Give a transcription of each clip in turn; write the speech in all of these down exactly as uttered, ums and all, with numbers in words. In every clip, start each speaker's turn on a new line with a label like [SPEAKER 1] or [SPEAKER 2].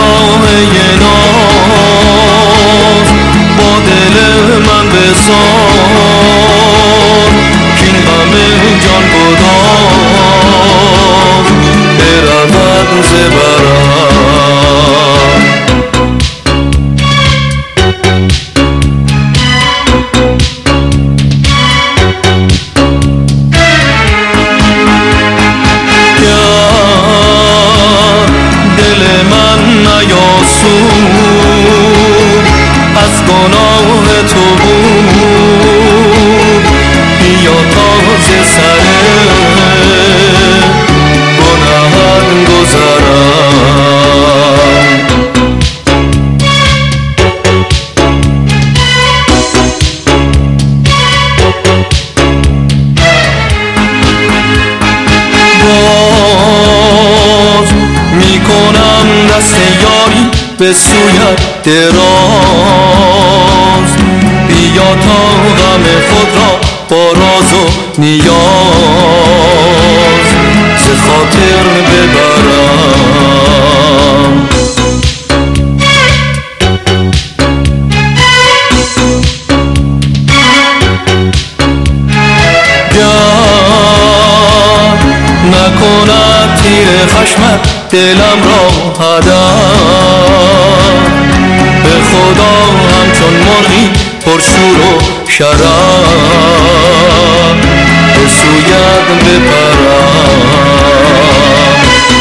[SPEAKER 1] الهه ناز با دل من بساز کین غم جان گداز برود ز برم. دل من نیاسود از گناه تو بود بیا تازه سر گناهان گذرم. باز میکنم دست یاری به سویت دراز بیا تا غم خود را با راز و نیاز ز خاطر ببرم. گر نکند تیر خشمت دلم را هدف به خدا همچون مرغی پرشور و شرف به سویت بپرم.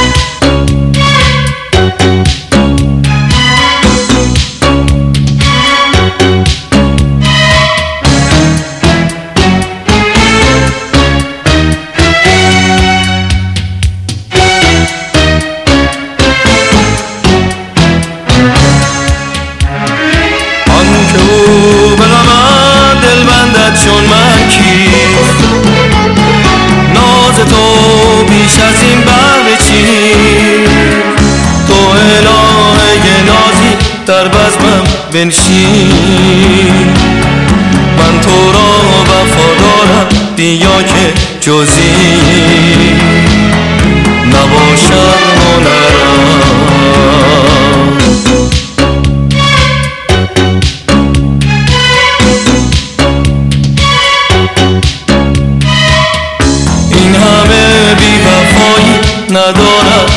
[SPEAKER 1] به غمت دل بندد چون من کیست ناز تو بیش از این بهر چیست تو الهه نازی در بزمم بنشین من تو را وفادارم بیا که جزی نباشد هنرم. ندارد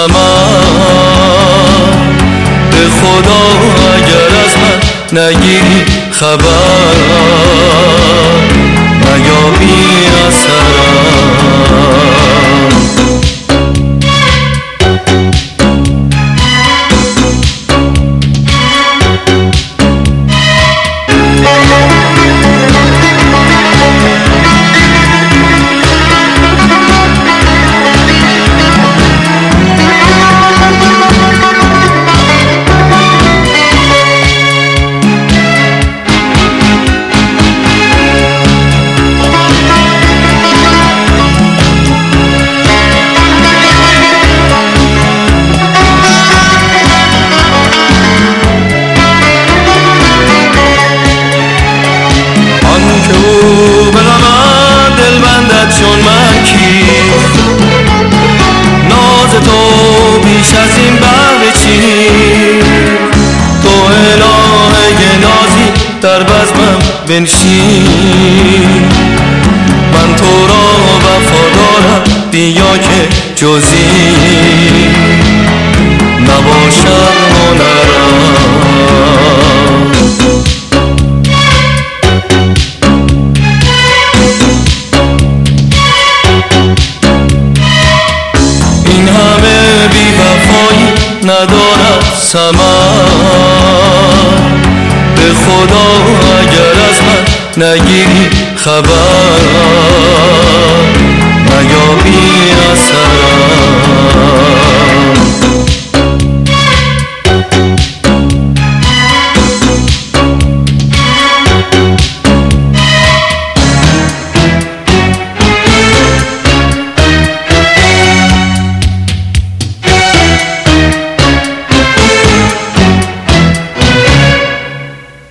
[SPEAKER 1] ثمر به خدا اگر از من نگیری خبر نیابی اثرم. به غمت دل بندد چون من کیست ناز تو بیش از این بهر چیست تو الهه نازی در بزمم بنشین من تو را وفادارم بیا که جزی نباشد هنرم. این همه بی‌وفایی ندارد ثمر به خدا اگر از من نگیری خبر